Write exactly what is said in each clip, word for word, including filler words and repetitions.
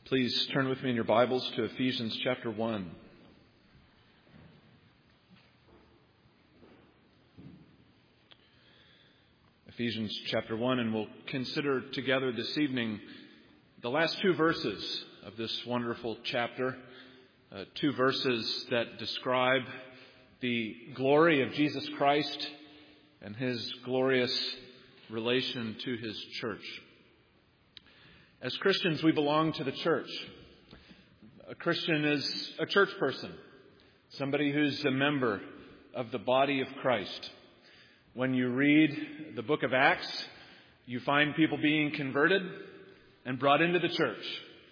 Please turn with me in your Bibles to Ephesians chapter one. Ephesians chapter one, and we'll consider together this evening the last two verses of this wonderful chapter. Uh, two verses that describe the glory of Jesus Christ and His glorious relation to His church. As Christians, we belong to the church. A Christian is a church person, somebody who's a member of the body of Christ. When you read the book of Acts, you find people being converted and brought into the church.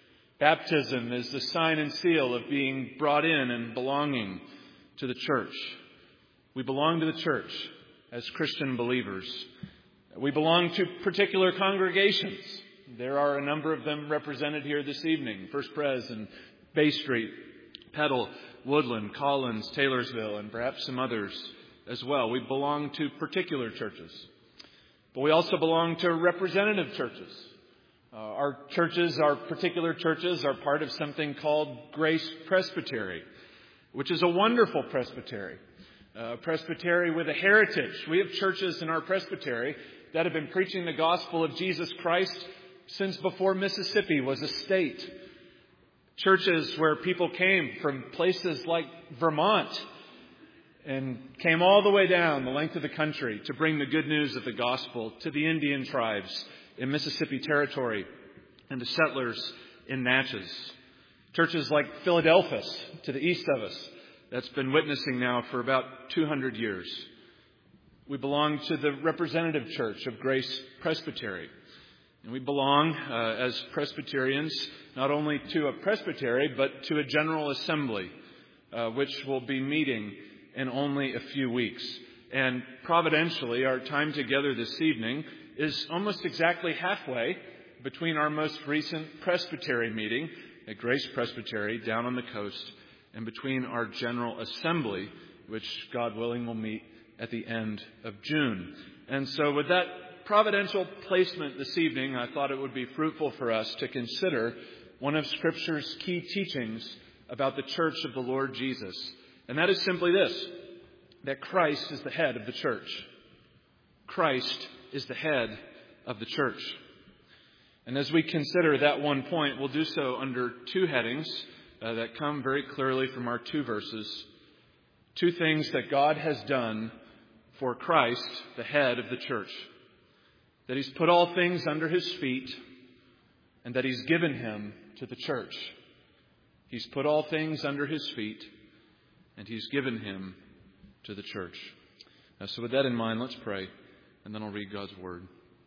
Baptism is the sign and seal of being brought in and belonging to the church. We belong to the church as Christian believers. We belong to particular congregations. There are a number of them represented here this evening. First Pres and Bay Street, Petal, Woodland, Collins, Taylorsville, and perhaps some others as well. We belong to particular churches. But we also belong to representative churches. Uh, our churches, our particular churches, are part of something called Grace Presbytery, which is a wonderful presbytery. Uh, presbytery with a heritage. We have churches in our presbytery that have been preaching the gospel of Jesus Christ since before Mississippi was a state. Churches where people came from places like Vermont and came all the way down the length of the country to bring the good news of the gospel to the Indian tribes in Mississippi Territory and the settlers in Natchez. Churches like Philadelphus to the east of us that's been witnessing now for about two hundred years. We belong to the representative church of Grace Presbytery. And we belong uh, as Presbyterians not only to a presbytery but to a general assembly uh, which will be meeting in only a few weeks. And providentially, our time together this evening is almost exactly halfway between our most recent presbytery meeting at Grace Presbytery down on the coast and between our general assembly, which God willing will meet at the end of June. And so with that providential placement this evening, I thought it would be fruitful for us to consider one of Scripture's key teachings about the church of the Lord Jesus. And that is simply this, that Christ is the head of the church. Christ is the head of the church. And as we consider that one point, we'll do so under two headings uh, that come very clearly from our two verses. Two things that God has done for Christ, the head of the church. That He's put all things under His feet and that He's given Him to the church. He's put all things under His feet and He's given Him to the church. Now, so with that in mind, let's pray and then I'll read God's Word.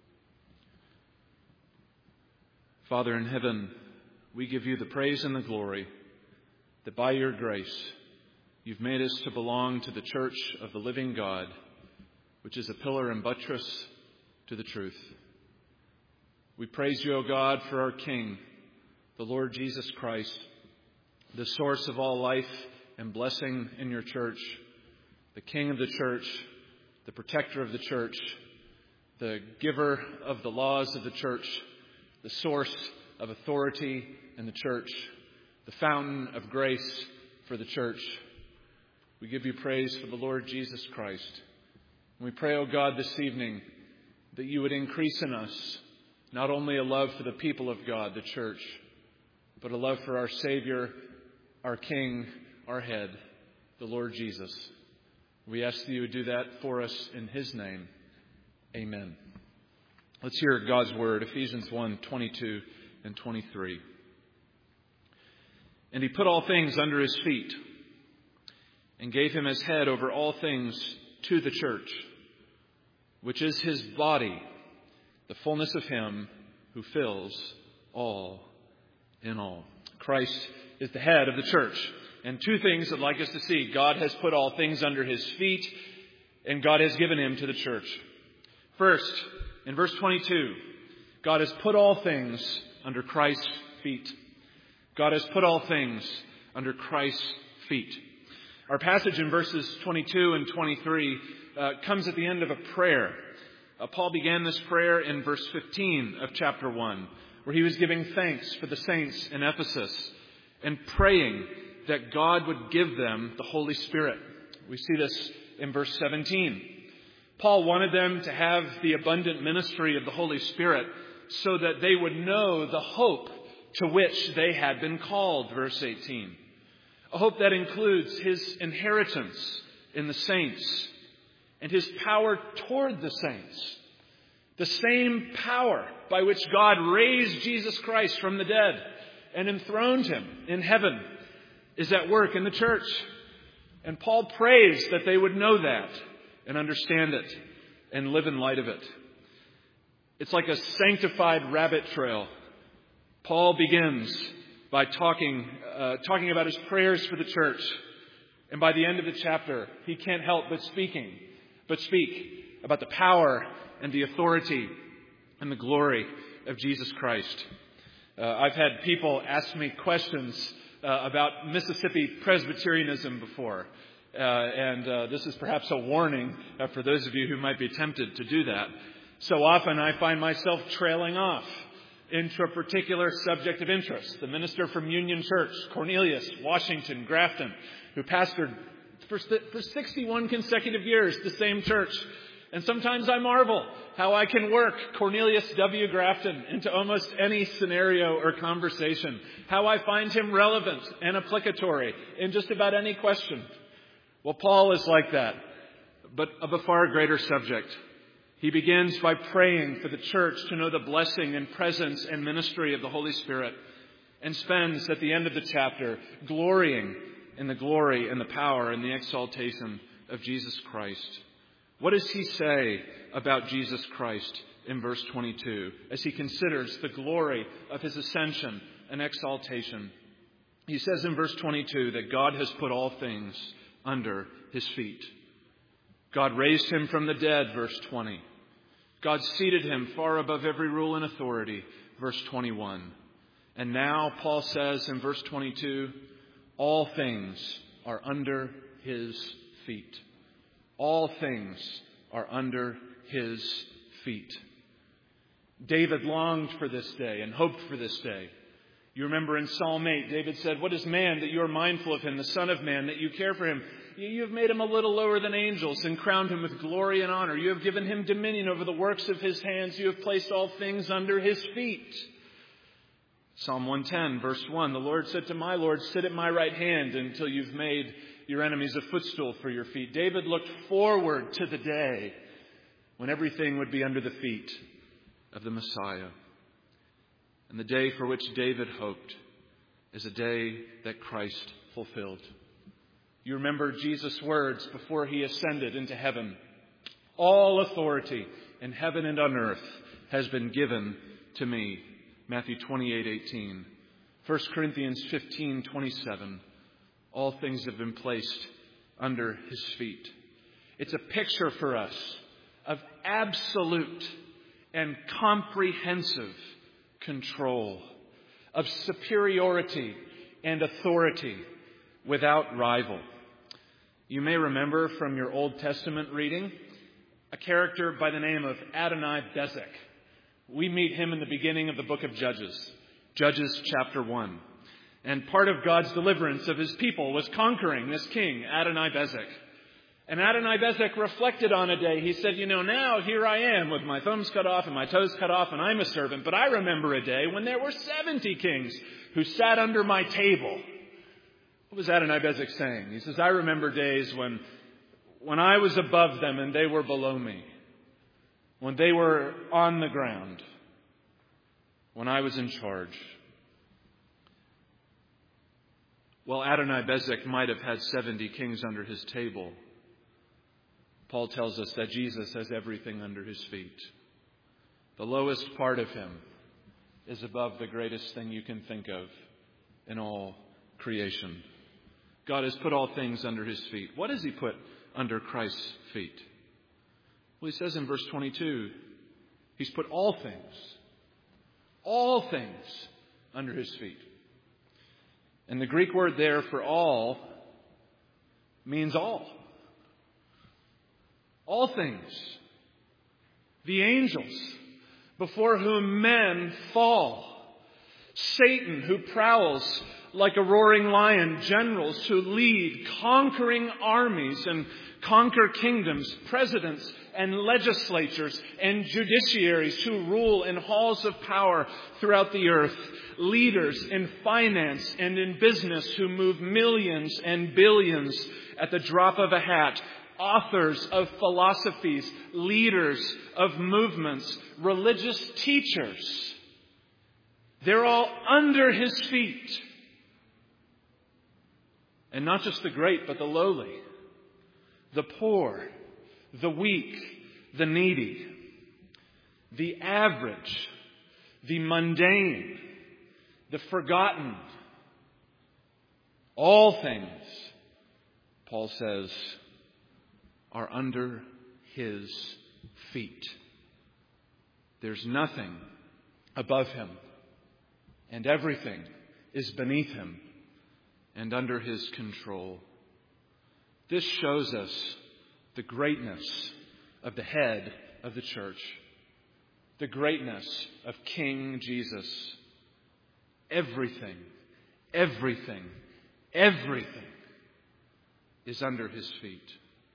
Father in heaven, we give You the praise and the glory that by Your grace You've made us to belong to the church of the living God, which is a pillar and buttress to the truth. We praise You, O God, for our King, the Lord Jesus Christ, the source of all life and blessing in Your church, the King of the church, the protector of the church, the giver of the laws of the church, the source of authority in the church, the fountain of grace for the church. We give You praise for the Lord Jesus Christ. And we pray, O God, this evening that You would increase in us not only a love for the people of God, the church, but a love for our Savior, our King, our head, the Lord Jesus. We ask that You would do that for us in His name. Amen. Let's hear God's Word, Ephesians one, twenty-two and twenty-three. And He put all things under His feet and gave Him as head over all things to the church, which is His body, the fullness of Him who fills all in all. Christ is the head of the church. And two things I'd like us to see. God has put all things under His feet, and God has given Him to the church. First, in verse twenty-two, God has put all things under Christ's feet. God has put all things under Christ's feet. Our passage in verses twenty-two and twenty-three uh, comes at the end of a prayer. Uh, Paul began this prayer in verse fifteen of chapter one, where he was giving thanks for the saints in Ephesus and praying that God would give them the Holy Spirit. We see this in verse seventeen. Paul wanted them to have the abundant ministry of the Holy Spirit so that they would know the hope to which they had been called, verse eighteen. A hope that includes his inheritance in the saints and his power toward the saints. The same power by which God raised Jesus Christ from the dead and enthroned him in heaven is at work in the church. And Paul prays that they would know that and understand it and live in light of it. It's like a sanctified rabbit trail. Paul begins by talking, uh, talking about his prayers for the church. And by the end of the chapter, he can't help but speaking, but speak about the power and the authority and the glory of Jesus Christ. Uh, I've had people ask me questions uh, about Mississippi Presbyterianism before. Uh, and uh, this is perhaps a warning uh, for those of you who might be tempted to do that. So often I find myself trailing off into a particular subject of interest. The minister from Union Church, Cornelius Washington Grafton, who pastored for, for sixty-one consecutive years the same church. And sometimes I marvel how I can work Cornelius W. Grafton into almost any scenario or conversation. How I find him relevant and applicatory in just about any question. Well, Paul is like that, but of a far greater subject. He begins by praying for the church to know the blessing and presence and ministry of the Holy Spirit, and spends at the end of the chapter glorying in the glory and the power and the exaltation of Jesus Christ. What does he say about Jesus Christ in verse twenty-two as he considers the glory of his ascension and exaltation? He says in verse twenty-two that God has put all things under his feet. God raised him from the dead, verse twenty. God seated him far above every rule and authority, verse twenty-one. And now, Paul says in verse twenty-two, all things are under his feet. All things are under his feet. David longed for this day and hoped for this day. You remember in Psalm eight, David said, what is man that you are mindful of him, the Son of Man, that you care for him? You have made him a little lower than angels and crowned him with glory and honor. You have given him dominion over the works of his hands. You have placed all things under his feet. Psalm one ten, verse one, the Lord said to my Lord, sit at my right hand until you've made your enemies a footstool for your feet. David looked forward to the day when everything would be under the feet of the Messiah. And the day for which David hoped is a day that Christ fulfilled. You remember Jesus' words before he ascended into heaven. All authority in heaven and on earth has been given to me. Matthew twenty-eight eighteen. First Corinthians fifteen twenty-seven. All things have been placed under his feet. It's a picture for us of absolute and comprehensive control, of superiority and authority without rival. You may remember from your Old Testament reading a character by the name of Adonai-Bezek. We meet him in the beginning of the book of Judges, Judges chapter one. And part of God's deliverance of his people was conquering this king, Adonai-Bezek. And Adonai-Bezek reflected on a day. He said, you know, now here I am with my thumbs cut off and my toes cut off and I'm a servant. But I remember a day when there were seventy kings who sat under my table. What was Adonai-Bezek saying? He says, I remember days when, when I was above them and they were below me. When they were on the ground. When I was in charge. Well, Adonai-Bezek might have had seventy kings under his table. Paul tells us that Jesus has everything under his feet. The lowest part of him is above the greatest thing you can think of in all creation. God has put all things under his feet. What has he put under Christ's feet? Well, he says in verse twenty-two, he's put all things, all things under his feet. And the Greek word there for all means all. All things. The angels before whom men fall. Satan, who prowls like a roaring lion, generals who lead conquering armies and conquer kingdoms, presidents and legislatures and judiciaries who rule in halls of power throughout the earth, leaders in finance and in business who move millions and billions at the drop of a hat, authors of philosophies, leaders of movements, religious teachers. They're all under his feet. And not just the great, but the lowly, the poor, the weak, the needy, the average, the mundane, the forgotten. All things, Paul says, are under his feet. There's nothing above him, and everything is beneath him and under his control. This shows us the greatness of the head of the church, the greatness of King Jesus. Everything, everything, everything is under his feet.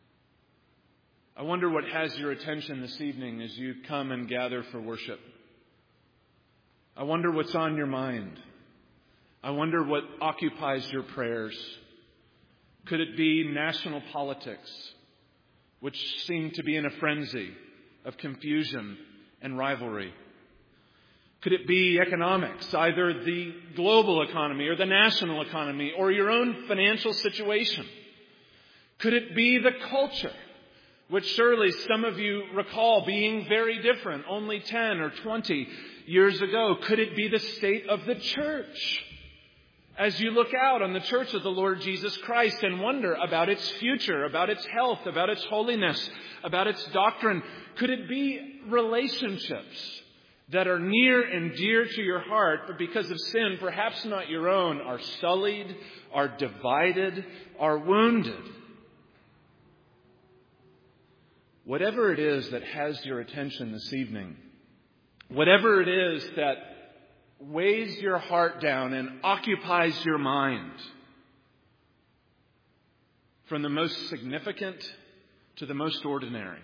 I wonder what has your attention this evening as you come and gather for worship. I wonder what's on your mind. I wonder what occupies your prayers. Could it be national politics, which seem to be in a frenzy of confusion and rivalry? Could it be economics, either the global economy or the national economy or your own financial situation? Could it be the culture, which surely some of you recall being very different only ten or twenty years ago? Could it be the state of the church? As you look out on the church of the Lord Jesus Christ and wonder about its future, about its health, about its holiness, about its doctrine, could it be relationships that are near and dear to your heart, but because of sin, perhaps not your own, are sullied, are divided, are wounded? Whatever it is that has your attention this evening, whatever it is that weighs your heart down and occupies your mind, from the most significant to the most ordinary,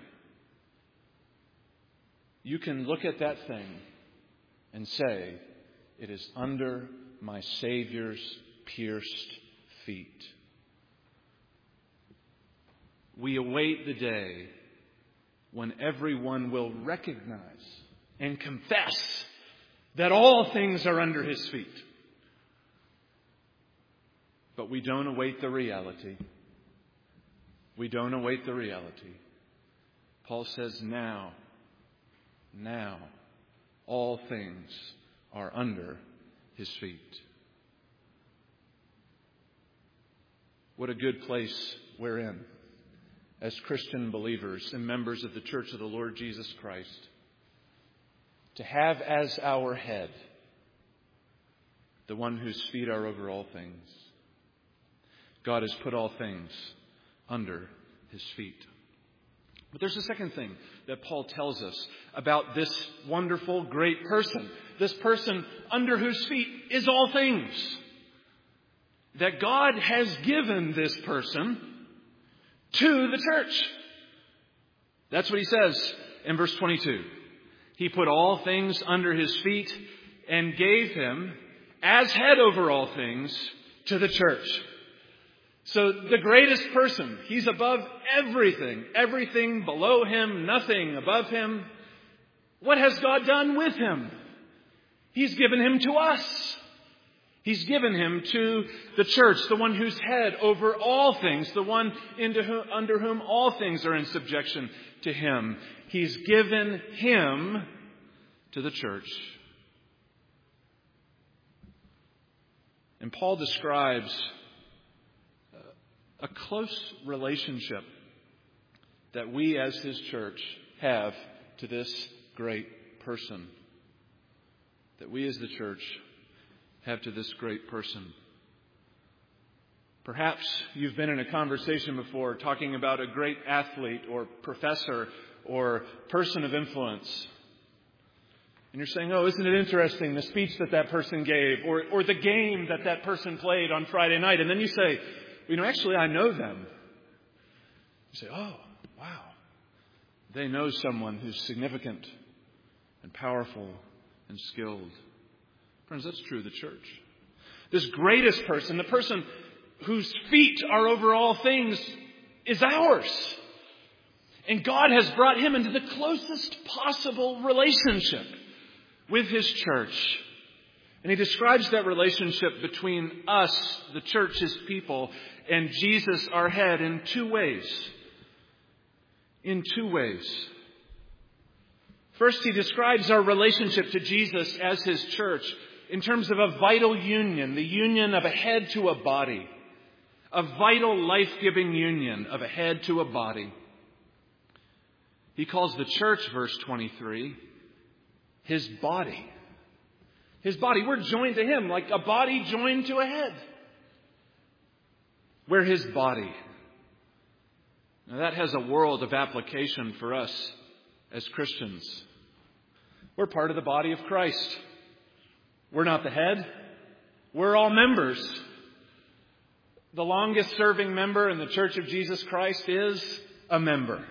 you can look at that thing and say, it is under my Savior's pierced feet. We await the day when everyone will recognize and confess that all things are under his feet. But we don't await the reality. We don't await the reality. Paul says now, now, all things are under his feet. What a good place we're in as Christian believers and members of the Church of the Lord Jesus Christ, to have as our head the one whose feet are over all things. God has put all things under his feet. But there's a second thing that Paul tells us about this wonderful, great person. This person under whose feet is all things. That God has given this person to the church. That's what he says in verse twenty-two. He put all things under his feet and gave him as head over all things to the church. So the greatest person, he's above everything, everything below him, nothing above him. What has God done with him? He's given him to us. He's given him to the church, the one who's head over all things, the one into whom, under whom all things are in subjection to him. He's given him to the church. And Paul describes a close relationship that we as his church have to this great person. That we as the church have to this great person. Perhaps you've been in a conversation before talking about a great athlete or professor or person of influence. And you're saying, oh, isn't it interesting, the speech that that person gave, or, or the game that that person played on Friday night. And then you say, you know, actually, I know them. You say, oh, wow. They know someone who's significant and powerful and skilled. Friends, that's true of the church. This greatest person, the person whose feet are over all things, is ours. And God has brought him into the closest possible relationship with his church. And he describes that relationship between us, the church, his people, and Jesus, our head, in two ways. In two ways. First, he describes our relationship to Jesus as his church in terms of a vital union, the union of a head to a body. A vital, life-giving union of a head to a body. He calls the church, verse twenty-three, his body. His body. We're joined to him like a body joined to a head. We're his body. Now that has a world of application for us as Christians. We're part of the body of Christ. We're not the head. We're all members. The longest serving member in the Church of Jesus Christ is a member.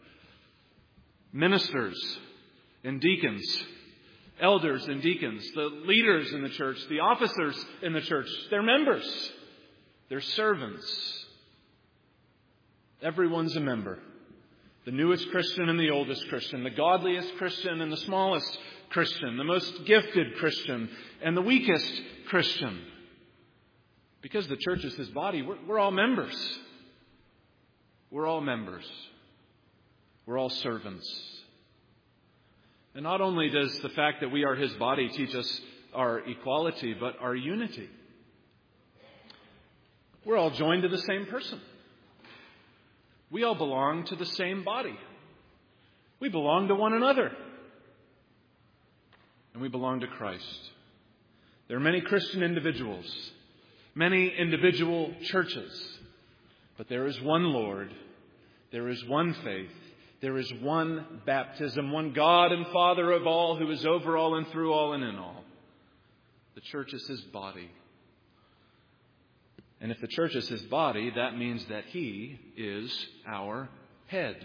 Ministers and deacons, elders and deacons, the leaders in the church, the officers in the church, they're members. They're servants. Everyone's a member. The newest Christian and the oldest Christian, the godliest Christian and the smallest Christian, the most gifted Christian and the weakest Christian. Because the church is his body, we're, we're all members. We're all members. We're all servants. And not only does the fact that we are his body teach us our equality, but our unity. We're all joined to the same person. We all belong to the same body. We belong to one another. And we belong to Christ. There are many Christian individuals, many individual churches, but there is one Lord, there is one faith, there is one baptism, one God and Father of all, who is over all and through all and in all. The church is his body. And if the church is his body, that means that he is our head.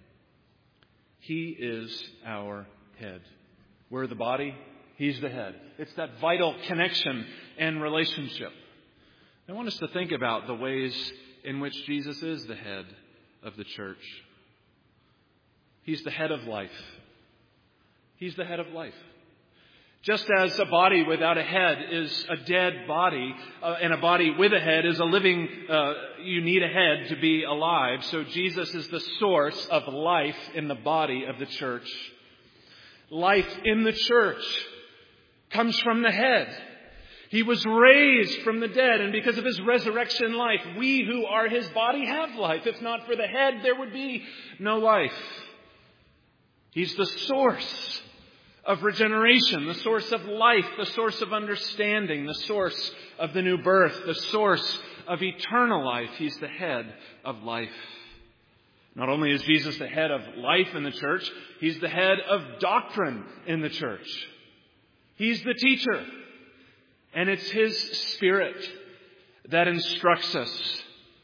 He is our head. We're the body. He's the head. It's that vital connection and relationship. I want us to think about the ways in which Jesus is the head of the church. He's the head of life. He's the head of life. Just as a body without a head is a dead body, uh, and a body with a head is a living, uh, you need a head to be alive. So Jesus is the source of life in the body of the church. Life in the church comes from the head. He was raised from the dead, and because of his resurrection life, we who are his body have life. If not for the head, there would be no life. He's the source of regeneration, the source of life, the source of understanding, the source of the new birth, the source of eternal life. He's the head of life. Not only is Jesus the head of life in the church, he's the head of doctrine in the church. He's the teacher. And it's his Spirit that instructs us.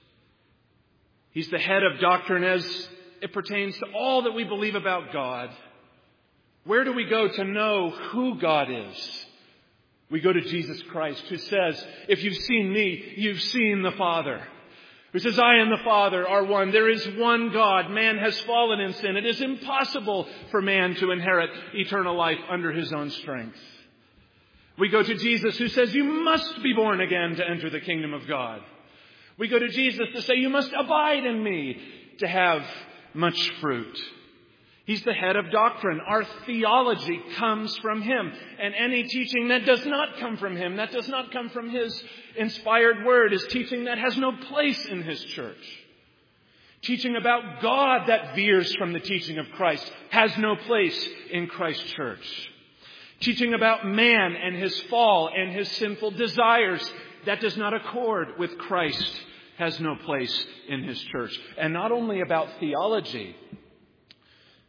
He's the head of doctrine as it pertains to all that we believe about God. Where do we go to know who God is? We go to Jesus Christ, who says, if you've seen me, you've seen the Father. Who says, I and the Father are one. There is one God. Man has fallen in sin. It is impossible for man to inherit eternal life under his own strength. We go to Jesus, who says, you must be born again to enter the kingdom of God. We go to Jesus to say, you must abide in me to have much fruit. He's the head of doctrine. Our theology comes from him. And any teaching that does not come from him, that does not come from his inspired word, is teaching that has no place in his church. Teaching about God that veers from the teaching of Christ has no place in Christ's church. Teaching about man and his fall and his sinful desires that does not accord with Christ has no place in his church. And not only about theology,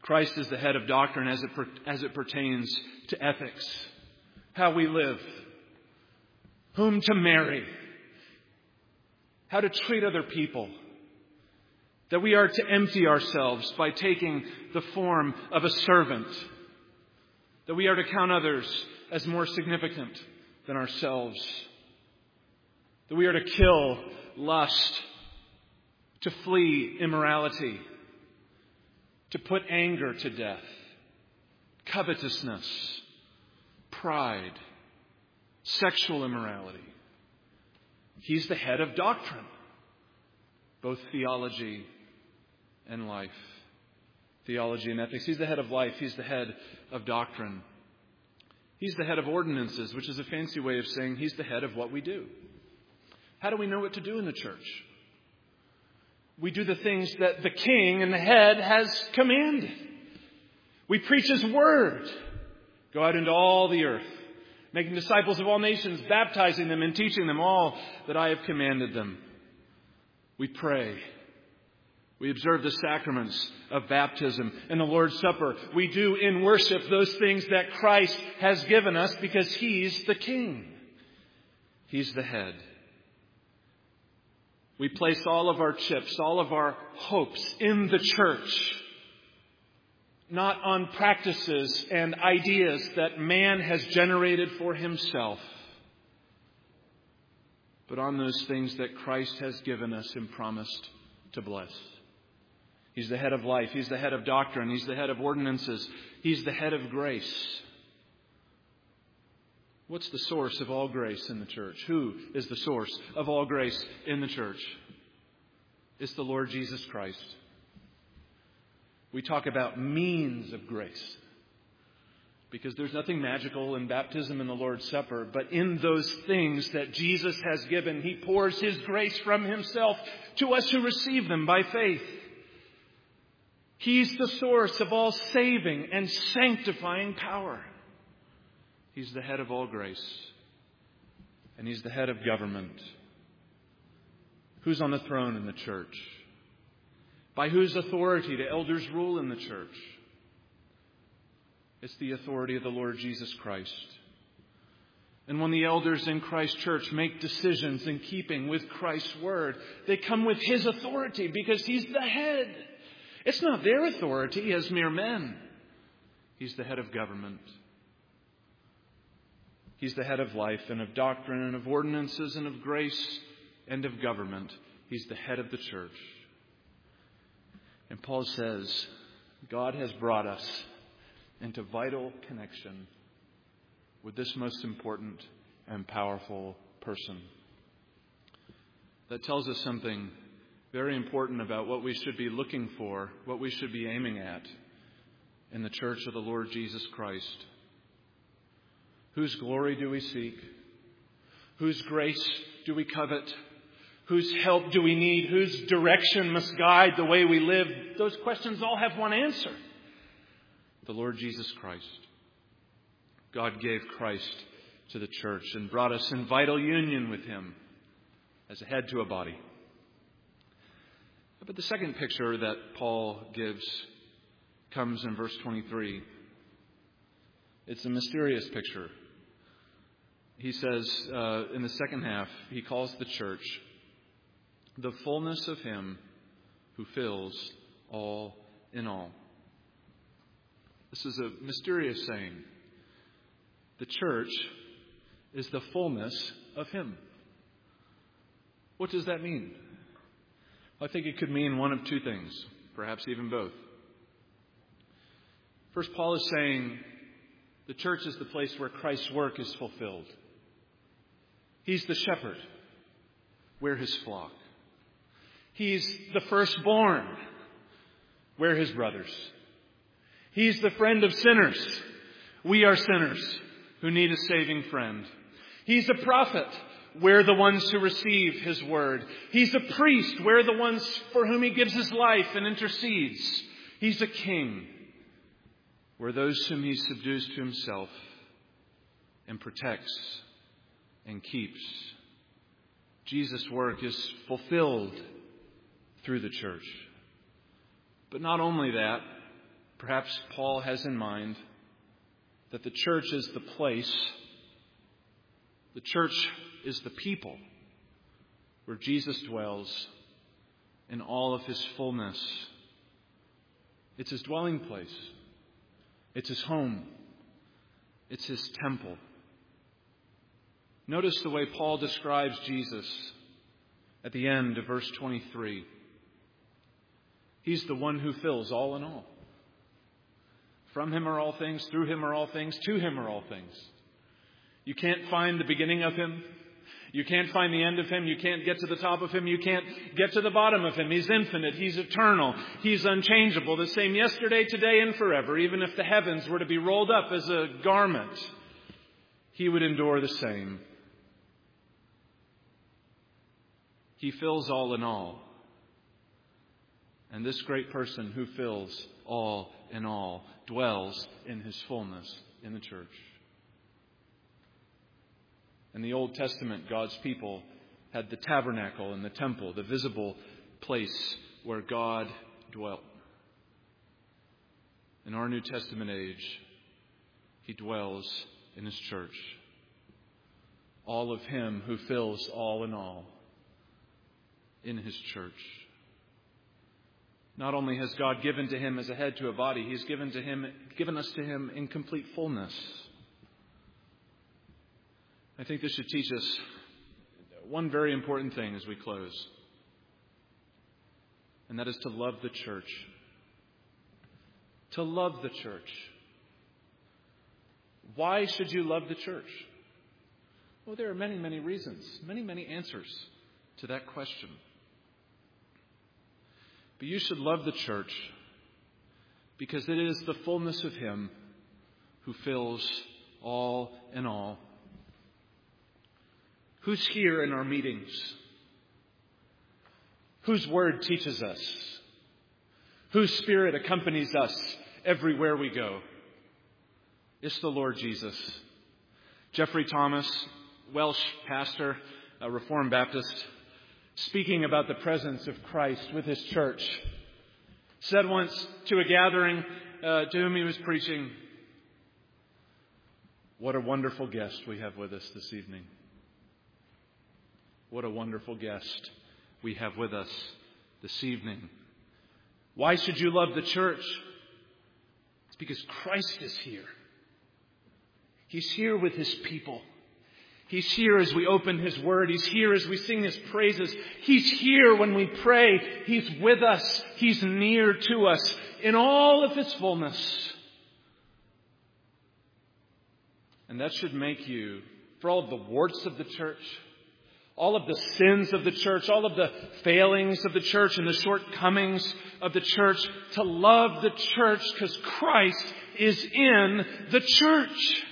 Christ is the head of doctrine as it, per, as it pertains to ethics, how we live, whom to marry, how to treat other people, that we are to empty ourselves by taking the form of a servant, that we are to count others as more significant than ourselves, that we are to kill lust, to flee immorality, to put anger to death, covetousness, pride, sexual immorality. He's the head of doctrine, both theology and life. Theology and ethics. He's the head of life. He's the head of doctrine. He's the head of ordinances, which is a fancy way of saying he's the head of what we do. How do we know what to do in the church? We do the things that the king and the head has commanded. We preach his word. Go out into all the earth, making disciples of all nations, baptizing them and teaching them all that I have commanded them. We pray. We observe the sacraments of baptism and the Lord's Supper. We do in worship those things that Christ has given us because he's the king. He's the head. We place all of our chips, all of our hopes in the church, not on practices and ideas that man has generated for himself, but on those things that Christ has given us and promised to bless. He's the head of life. He's the head of doctrine. He's the head of ordinances. He's the head of grace. What's the source of all grace in the church? Who is the source of all grace in the church? It's the Lord Jesus Christ. We talk about means of grace because there's nothing magical in baptism and the Lord's Supper, but in those things that Jesus has given, he pours his grace from himself to us who receive them by faith. He's the source of all saving and sanctifying power. He's the head of all grace. And he's the head of government. Who's on the throne in the church? By whose authority do elders rule in the church? It's the authority of the Lord Jesus Christ. And when the elders in Christ's church make decisions in keeping with Christ's word, they come with his authority because he's the head. It's not their authority as mere men. He's the head of government. He's the head of life and of doctrine and of ordinances and of grace and of government. He's the head of the church. And Paul says, God has brought us into vital connection with this most important and powerful person. That tells us something very important about what we should be looking for, what we should be aiming at in the church of the Lord Jesus Christ. Whose glory do we seek? Whose grace do we covet? Whose help do we need? Whose direction must guide the way we live? Those questions all have one answer. The Lord Jesus Christ. God gave Christ to the church and brought us in vital union with him as a head to a body. But the second picture that Paul gives comes in verse twenty-three. It's a mysterious picture. He says uh, in the second half, he calls the church the fullness of him who fills all in all. This is a mysterious saying. The church is the fullness of him. What does that mean? I think it could mean one of two things, perhaps even both. First, Paul is saying the church is the place where Christ's work is fulfilled. He's the shepherd. We're his flock. He's the firstborn. We're his brothers. He's the friend of sinners. We are sinners who need a saving friend. He's a prophet. We're the ones who receive his word. He's a priest. We're the ones for whom he gives his life and intercedes. He's a king. We're those whom he subdues to himself and protects and keeps. Jesus' work is fulfilled through the church. But not only that, Perhaps Paul has in mind that the church is the place, the church is the people where Jesus dwells in all of his fullness. It's his dwelling place. It's his home. It's his temple. Notice the way Paul describes Jesus at the end of verse twenty-three. He's the one who fills all in all. From him are all things, through him are all things, to him are all things. You can't find the beginning of him. You can't find the end of him. You can't get to the top of him. You can't get to the bottom of him. He's infinite. He's eternal. He's unchangeable. The same yesterday, today, and forever. Even if the heavens were to be rolled up as a garment, he would endure the same. He fills all in all. And this great person who fills all in all dwells in his fullness in the church. In the Old Testament, God's people had the tabernacle and the temple, the visible place where God dwelt. In our New Testament age, he dwells in his church. All of him who fills all in all in his church. Not only has God given to him as a head to a body, he's given to him, given us to him in complete fullness. I think this should teach us one very important thing as we close, and that is to love the church. To love the church. Why should you love the church? Well, there are many, many reasons, many, many answers to that question. But you should love the church because it is the fullness of him who fills all in all. Who's here in our meetings? Whose word teaches us? Whose spirit accompanies us everywhere we go? It's the Lord Jesus. Jeffrey Thomas, Welsh pastor, a Reformed Baptist, speaking about the presence of Christ with his church, said once to a gathering uh, to whom he was preaching, "What a wonderful guest we have with us this evening. What a wonderful guest we have with us this evening." Why should you love the church? It's because Christ is here. He's here with his people. He's here as we open his word. He's here as we sing his praises. He's here when we pray. He's with us. He's near to us in all of his fullness. And that should make you, for all of the warts of the church, all of the sins of the church, all of the failings of the church and the shortcomings of the church, to love the church because Christ is in the church.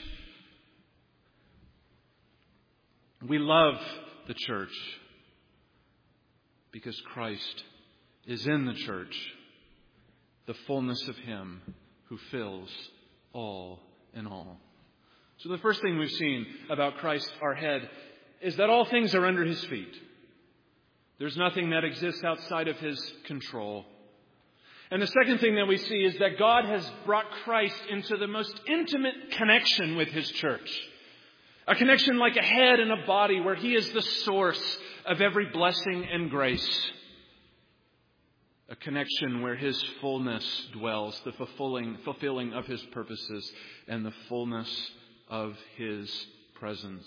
We love the church because Christ is in the church, the fullness of him who fills all in all. So the first thing we've seen about Christ, our head, is that all things are under his feet. There's nothing that exists outside of his control. And the second thing that we see is that God has brought Christ into the most intimate connection with his church. A connection like a head and a body where he is the source of every blessing and grace. A connection where his fullness dwells, the fulfilling, fulfilling of his purposes and the fullness of his presence.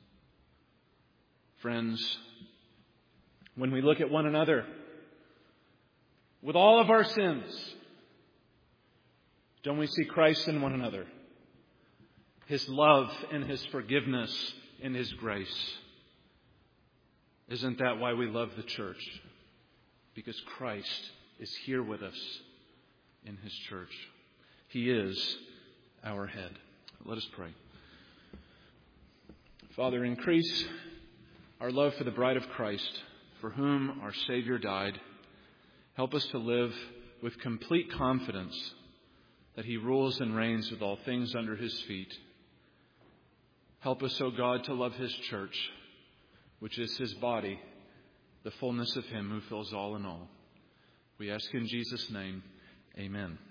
Friends, when we look at one another with all of our sins, don't we see Christ in one another? His love and his forgiveness and his grace. Isn't that why we love the church? Because Christ is here with us in his church. He is our head. Let us pray. Father, increase our love for the bride of Christ, for whom our Savior died. Help us to live with complete confidence that he rules and reigns with all things under his feet. Help us, O God, to love his church, which is his body, the fullness of him who fills all in all. We ask in Jesus' name, amen.